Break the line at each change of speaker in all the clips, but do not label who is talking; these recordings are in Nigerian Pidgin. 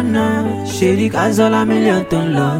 no. Shady Kazola million ton love,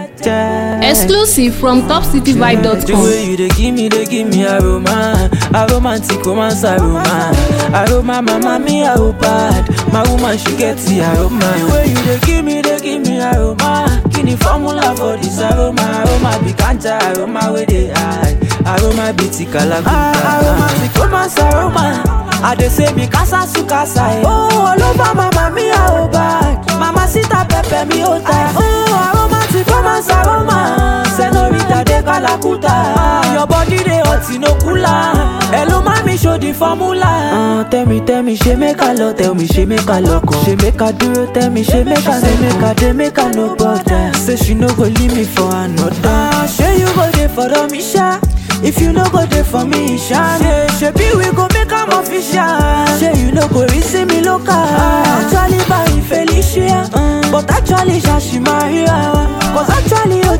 Exclusive from topcityvibe.com.
The way you they give me aroma, a romantic romance aroma, aroma mama me a bad, my woman she gets the aroma. The way you they give me aroma, kini formula for this aroma, aroma be ganja, aroma where they hide, aroma be tikalakuta, aromantic romance aroma. I dey say me casa su casa, oh all over mama me a bad, mama sita pepe me ota, oh aromantic romance aroma, senorita de calacuta, your body dey hot no cooler, hello mami show the formula. Tell me she make a lot, tell me she make a loco, she make a duro, tell me she make a say make a dey make a no bother, say she no go leave me for another, say you go dey for Misha. If you no go there for me, Shan, shebi we go make am official. Say you no go receive me local. Actually by Felicia, but actually she Maria. Cause actually you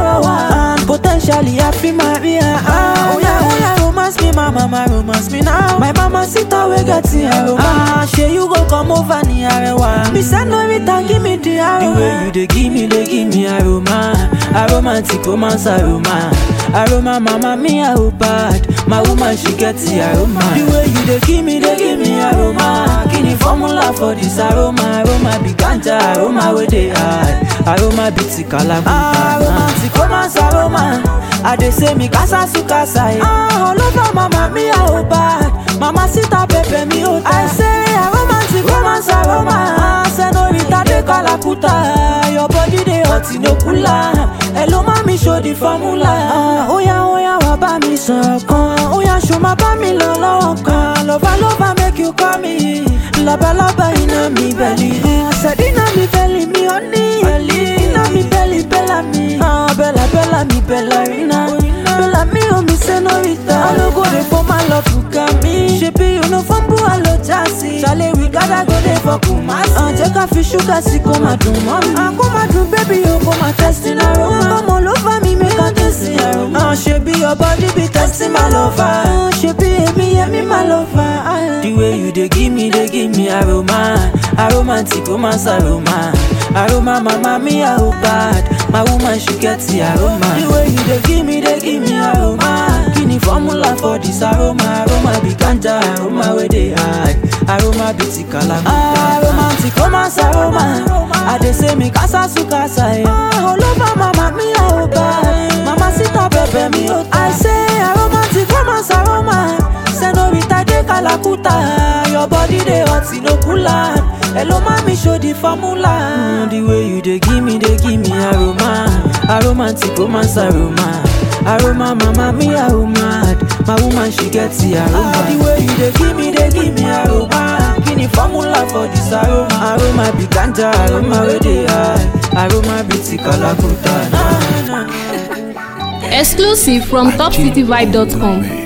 chula potentially I feel Maria. Oh yeah, romance me, my mama romance me now. My mama sit we get the aroma. Say you go come over near Arewa. Me say no return, give me the aroma. The way you they give me aroma, a romantic romance aroma. Aroma mama me a bad, my woman she gets the aroma. The way you they give me aroma, kini formula for this aroma, aroma be ganja, aroma where they hide, aroma be tikalakuta, romantic romance aroma. I dey say me casa su casa, all over mama me a bad, mama sita pepe me ota. I say romantic romance aroma, senorita de calacuta, your body dey hot no cooler, hello mami show the formula. Oya wa ba mi sọ̀rọ̀ kan, oya ṣo ma bá mi lọ lọ́wọ́ kan, lọ́ba make you call me, lọ́ba iná mi belly, sẹ́dínà mi belly mi ò ní, iná mi belly bella mi, bella mi bellarina, bella mi o mi senorita, alogo dey for my love buka mi, ṣebi you no fumble alo jasi, ṣale we gather go dey for Kumasi, jẹ́ ká fi ṣúgà sí kó má dùn mọ́ mi, kó má dùn baby o kó má testing aroma, come all over me make I testing aroma, ṣebi your body be testing my lover, ṣebi èmi my lover. The way you they give me aroma, aromantic romance aroma, aroma mama me a bad, my woman she gets the aroma. The way you they give me aroma, kini formula for this aroma, aroma be ganja, aroma where they hide, aroma be tikalakuta, romantic romance aroma. I dey say me casa su casa, all over mama me a bad, mama sita pepe me ota. I say aromantic romance aroma, senorita de calacuta, your body dey hot no cooler, hello mami show the formula. The way you they give me aroma, aromantic romance aroma, aroma mama me a mad, my woman she gets the aroma. The way you they give me aroma, kini formula for this aroma, aroma be ganja, aroma where they hide, aroma be tikalakuta.
Exclusive from topcityvibe.com.